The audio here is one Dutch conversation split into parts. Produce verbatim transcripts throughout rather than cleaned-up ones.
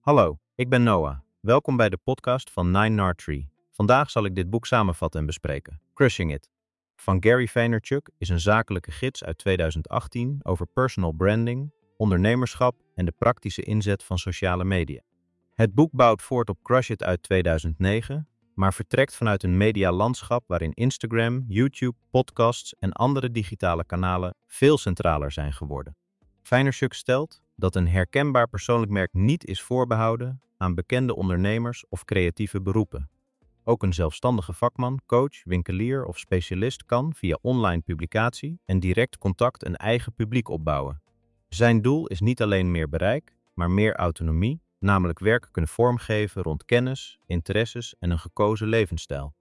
Hallo, ik ben Noah. Welkom bij de podcast van Nine Nard Tree. Vandaag zal ik dit boek samenvatten en bespreken. Crushing It van Gary Vaynerchuk is een zakelijke gids uit tweeduizend achttien over personal branding, ondernemerschap en de praktische inzet van sociale media. Het boek bouwt voort op Crush It uit tweeduizend negen, maar vertrekt vanuit een medialandschap waarin Instagram, YouTube, podcasts en andere digitale kanalen veel centraler zijn geworden. Vaynerchuk stelt dat een herkenbaar persoonlijk merk niet is voorbehouden aan bekende ondernemers of creatieve beroepen. Ook een zelfstandige vakman, coach, winkelier of specialist kan via online publicatie en direct contact een eigen publiek opbouwen. Zijn doel is niet alleen meer bereik, maar meer autonomie, namelijk werk kunnen vormgeven rond kennis, interesses en een gekozen levensstijl.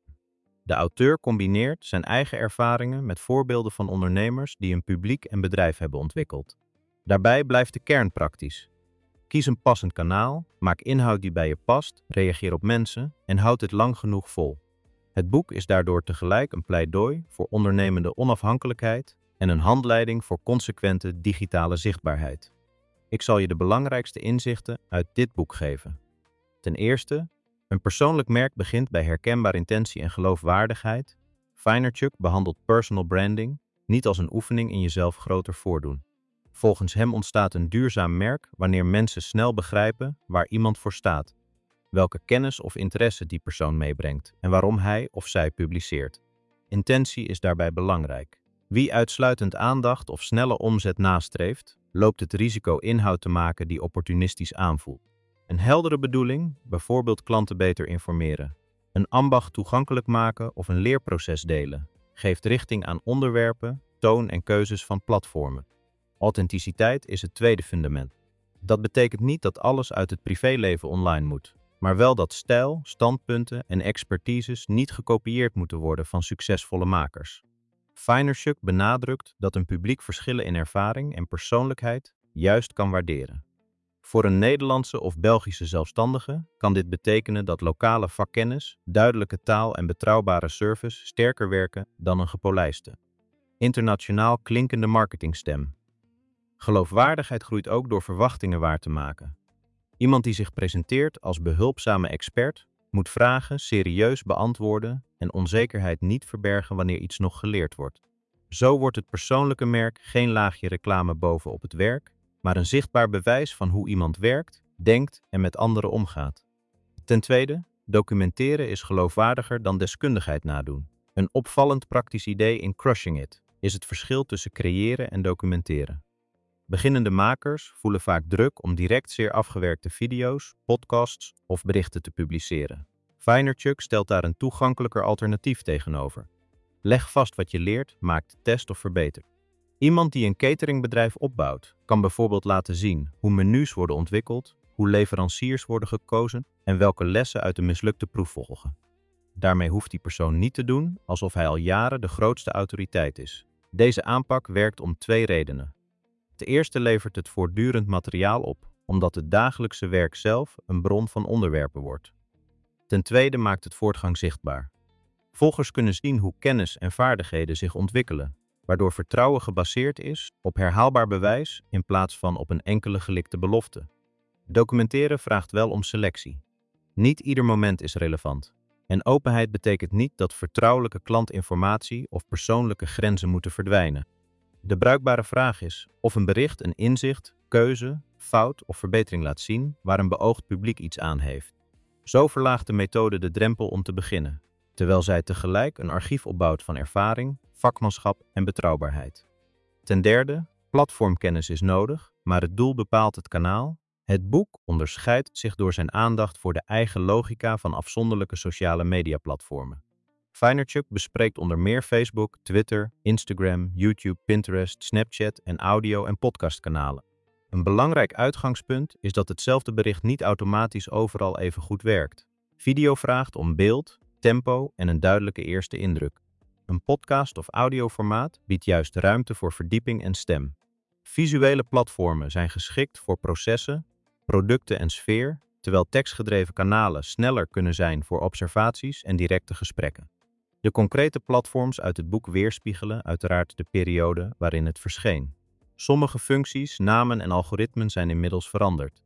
De auteur combineert zijn eigen ervaringen met voorbeelden van ondernemers die een publiek en bedrijf hebben ontwikkeld. Daarbij blijft de kern praktisch. Kies een passend kanaal, maak inhoud die bij je past, reageer op mensen en houd het lang genoeg vol. Het boek is daardoor tegelijk een pleidooi voor ondernemende onafhankelijkheid en een handleiding voor consequente digitale zichtbaarheid. Ik zal je de belangrijkste inzichten uit dit boek geven. Ten eerste, een persoonlijk merk begint bij herkenbare intentie en geloofwaardigheid. Vaynerchuk behandelt personal branding niet als een oefening in jezelf groter voordoen. Volgens hem ontstaat een duurzaam merk wanneer mensen snel begrijpen waar iemand voor staat, welke kennis of interesse die persoon meebrengt en waarom hij of zij publiceert. Intentie is daarbij belangrijk. Wie uitsluitend aandacht of snelle omzet nastreeft, loopt het risico inhoud te maken die opportunistisch aanvoelt. Een heldere bedoeling, bijvoorbeeld klanten beter informeren, een ambacht toegankelijk maken of een leerproces delen, geeft richting aan onderwerpen, toon en keuzes van platformen. Authenticiteit is het tweede fundament. Dat betekent niet dat alles uit het privéleven online moet, maar wel dat stijl, standpunten en expertises niet gekopieerd moeten worden van succesvolle makers. Vaynerchuk benadrukt dat een publiek verschillen in ervaring en persoonlijkheid juist kan waarderen. Voor een Nederlandse of Belgische zelfstandige kan dit betekenen dat lokale vakkennis, duidelijke taal en betrouwbare service sterker werken dan een gepolijste, internationaal klinkende marketingstem. Geloofwaardigheid groeit ook door verwachtingen waar te maken. Iemand die zich presenteert als behulpzame expert moet vragen serieus beantwoorden en onzekerheid niet verbergen wanneer iets nog geleerd wordt. Zo wordt het persoonlijke merk geen laagje reclame bovenop het werk, maar een zichtbaar bewijs van hoe iemand werkt, denkt en met anderen omgaat. Ten tweede, documenteren is geloofwaardiger dan deskundigheid nadoen. Een opvallend praktisch idee in Crushing It is het verschil tussen creëren en documenteren. Beginnende makers voelen vaak druk om direct zeer afgewerkte video's, podcasts of berichten te publiceren. Vaynerchuk stelt daar een toegankelijker alternatief tegenover. Leg vast wat je leert, maak, test of verbeter. Iemand die een cateringbedrijf opbouwt, kan bijvoorbeeld laten zien hoe menus worden ontwikkeld, hoe leveranciers worden gekozen en welke lessen uit de mislukte proef volgen. Daarmee hoeft die persoon niet te doen alsof hij al jaren de grootste autoriteit is. Deze aanpak werkt om twee redenen. Ten eerste levert het voortdurend materiaal op, omdat het dagelijkse werk zelf een bron van onderwerpen wordt. Ten tweede maakt het voortgang zichtbaar. Volgers kunnen zien hoe kennis en vaardigheden zich ontwikkelen, waardoor vertrouwen gebaseerd is op herhaalbaar bewijs in plaats van op een enkele gelikte belofte. Documenteren vraagt wel om selectie. Niet ieder moment is relevant. En openheid betekent niet dat vertrouwelijke klantinformatie of persoonlijke grenzen moeten verdwijnen. De bruikbare vraag is of een bericht een inzicht, keuze, fout of verbetering laat zien waar een beoogd publiek iets aan heeft. Zo verlaagt de methode de drempel om te beginnen, terwijl zij tegelijk een archief opbouwt van ervaring, vakmanschap en betrouwbaarheid. Ten derde, platformkennis is nodig, maar het doel bepaalt het kanaal. Het boek onderscheidt zich door zijn aandacht voor de eigen logica van afzonderlijke sociale mediaplatformen. Vaynerchuk bespreekt onder meer Facebook, Twitter, Instagram, YouTube, Pinterest, Snapchat en audio- en podcastkanalen. Een belangrijk uitgangspunt is dat hetzelfde bericht niet automatisch overal even goed werkt. Video vraagt om beeld, tempo en een duidelijke eerste indruk. Een podcast of audioformaat biedt juist ruimte voor verdieping en stem. Visuele platformen zijn geschikt voor processen, producten en sfeer, terwijl tekstgedreven kanalen sneller kunnen zijn voor observaties en directe gesprekken. De concrete platforms uit het boek weerspiegelen uiteraard de periode waarin het verscheen. Sommige functies, namen en algoritmen zijn inmiddels veranderd.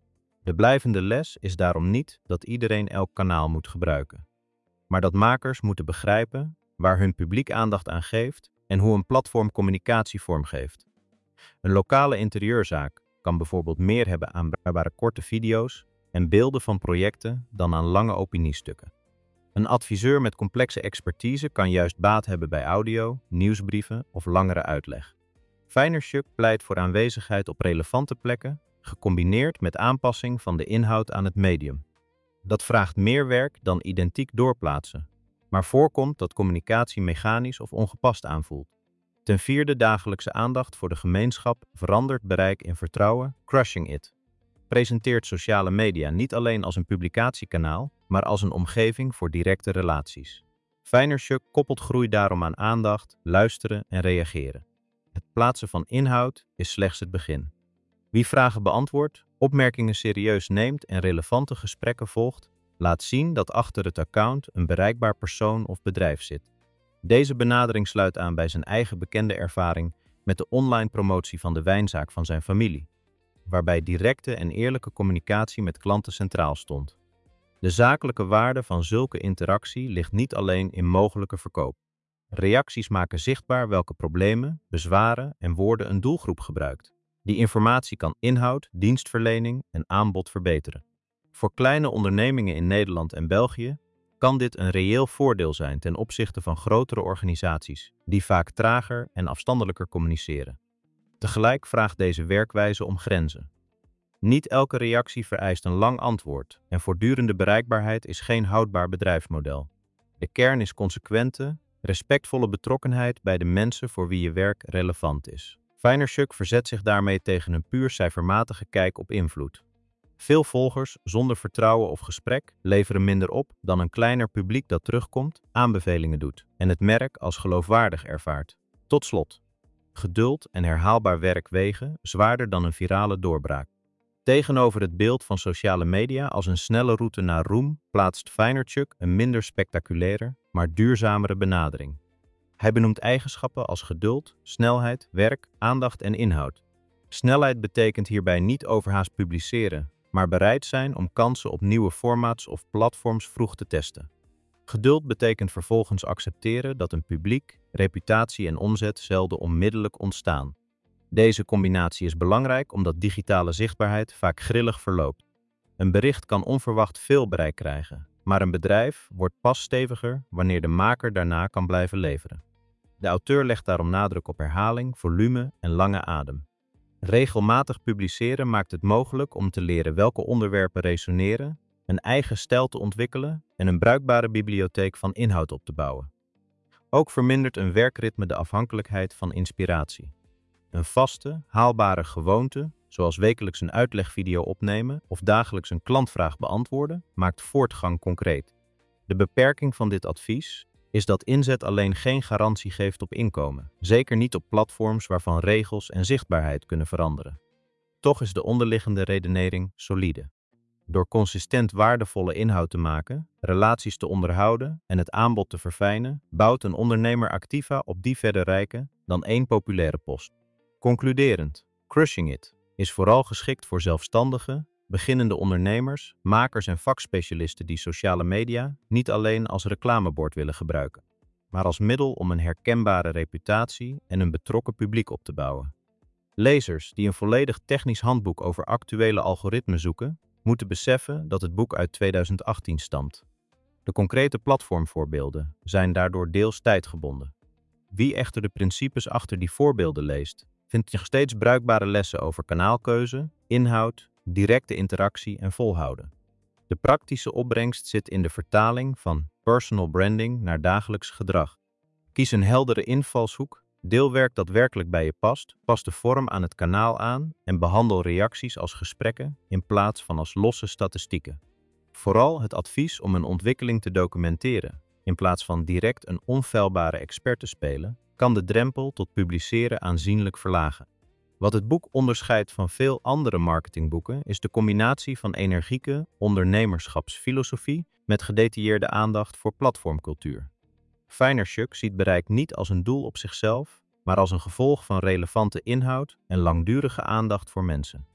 De blijvende les is daarom niet dat iedereen elk kanaal moet gebruiken, maar dat makers moeten begrijpen waar hun publiek aandacht aan geeft en hoe een platform communicatie vormgeeft. Een lokale interieurzaak kan bijvoorbeeld meer hebben aan bruikbare korte video's en beelden van projecten dan aan lange opiniestukken. Een adviseur met complexe expertise kan juist baat hebben bij audio, nieuwsbrieven of langere uitleg. Vaynerchuk pleit voor aanwezigheid op relevante plekken, gecombineerd met aanpassing van de inhoud aan het medium. Dat vraagt meer werk dan identiek doorplaatsen, maar voorkomt dat communicatie mechanisch of ongepast aanvoelt. Ten vierde, dagelijkse aandacht voor de gemeenschap verandert bereik in vertrouwen. Crushing It presenteert sociale media niet alleen als een publicatiekanaal, maar als een omgeving voor directe relaties. Vaynerchuk koppelt groei daarom aan aandacht, luisteren en reageren. Het plaatsen van inhoud is slechts het begin. Wie vragen beantwoordt, opmerkingen serieus neemt en relevante gesprekken volgt, laat zien dat achter het account een bereikbaar persoon of bedrijf zit. Deze benadering sluit aan bij zijn eigen bekende ervaring met de online promotie van de wijnzaak van zijn familie, waarbij directe en eerlijke communicatie met klanten centraal stond. De zakelijke waarde van zulke interactie ligt niet alleen in mogelijke verkoop. Reacties maken zichtbaar welke problemen, bezwaren en woorden een doelgroep gebruikt. Die informatie kan inhoud, dienstverlening en aanbod verbeteren. Voor kleine ondernemingen in Nederland en België kan dit een reëel voordeel zijn ten opzichte van grotere organisaties, die vaak trager en afstandelijker communiceren. Tegelijk vraagt deze werkwijze om grenzen. Niet elke reactie vereist een lang antwoord en voortdurende bereikbaarheid is geen houdbaar bedrijfsmodel. De kern is consequente, respectvolle betrokkenheid bij de mensen voor wie je werk relevant is. Vaynerchuk verzet zich daarmee tegen een puur cijfermatige kijk op invloed. Veel volgers zonder vertrouwen of gesprek leveren minder op dan een kleiner publiek dat terugkomt, aanbevelingen doet en het merk als geloofwaardig ervaart. Tot slot, geduld en herhaalbaar werk wegen zwaarder dan een virale doorbraak. Tegenover het beeld van sociale media als een snelle route naar roem plaatst Vaynerchuk een minder spectaculaire, maar duurzamere benadering. Hij benoemt eigenschappen als geduld, snelheid, werk, aandacht en inhoud. Snelheid betekent hierbij niet overhaast publiceren, maar bereid zijn om kansen op nieuwe formats of platforms vroeg te testen. Geduld betekent vervolgens accepteren dat een publiek, reputatie en omzet zelden onmiddellijk ontstaan. Deze combinatie is belangrijk omdat digitale zichtbaarheid vaak grillig verloopt. Een bericht kan onverwacht veel bereik krijgen, maar een bedrijf wordt pas steviger wanneer de maker daarna kan blijven leveren. De auteur legt daarom nadruk op herhaling, volume en lange adem. Regelmatig publiceren maakt het mogelijk om te leren welke onderwerpen resoneren, een eigen stijl te ontwikkelen en een bruikbare bibliotheek van inhoud op te bouwen. Ook vermindert een werkritme de afhankelijkheid van inspiratie. Een vaste, haalbare gewoonte, zoals wekelijks een uitlegvideo opnemen of dagelijks een klantvraag beantwoorden, maakt voortgang concreet. De beperking van dit advies is dat inzet alleen geen garantie geeft op inkomen, zeker niet op platforms waarvan regels en zichtbaarheid kunnen veranderen. Toch is de onderliggende redenering solide. Door consistent waardevolle inhoud te maken, relaties te onderhouden en het aanbod te verfijnen, bouwt een ondernemer activa op die verder rijken dan één populaire post. Concluderend, Crushing It is vooral geschikt voor zelfstandigen, beginnende ondernemers, makers en vakspecialisten die sociale media niet alleen als reclamebord willen gebruiken, maar als middel om een herkenbare reputatie en een betrokken publiek op te bouwen. Lezers die een volledig technisch handboek over actuele algoritmen zoeken, moeten beseffen dat het boek uit tweeduizend achttien stamt. De concrete platformvoorbeelden zijn daardoor deels tijdgebonden. Wie echter de principes achter die voorbeelden leest, vindt nog steeds bruikbare lessen over kanaalkeuze, inhoud, directe interactie en volhouden. De praktische opbrengst zit in de vertaling van personal branding naar dagelijks gedrag. Kies een heldere invalshoek, deel werk dat werkelijk bij je past, pas de vorm aan het kanaal aan en behandel reacties als gesprekken in plaats van als losse statistieken. Vooral het advies om een ontwikkeling te documenteren, in plaats van direct een onfeilbare expert te spelen, kan de drempel tot publiceren aanzienlijk verlagen. Wat het boek onderscheidt van veel andere marketingboeken is de combinatie van energieke ondernemerschapsfilosofie met gedetailleerde aandacht voor platformcultuur. Vaynerchuk ziet bereik niet als een doel op zichzelf, maar als een gevolg van relevante inhoud en langdurige aandacht voor mensen.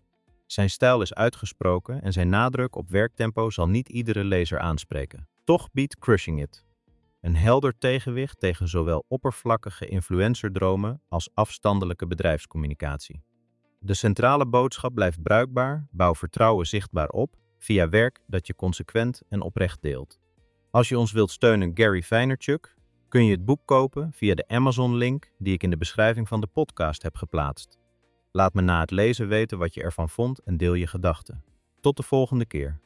Zijn stijl is uitgesproken en zijn nadruk op werktempo zal niet iedere lezer aanspreken. Toch biedt Crushing It een helder tegenwicht tegen zowel oppervlakkige influencerdromen als afstandelijke bedrijfscommunicatie. De centrale boodschap blijft bruikbaar, bouw vertrouwen zichtbaar op, via werk dat je consequent en oprecht deelt. Als je ons wilt steunen, Gary Vaynerchuk, kun je het boek kopen via de Amazon-link die ik in de beschrijving van de podcast heb geplaatst. Laat me na het lezen weten wat je ervan vond en deel je gedachten. Tot de volgende keer.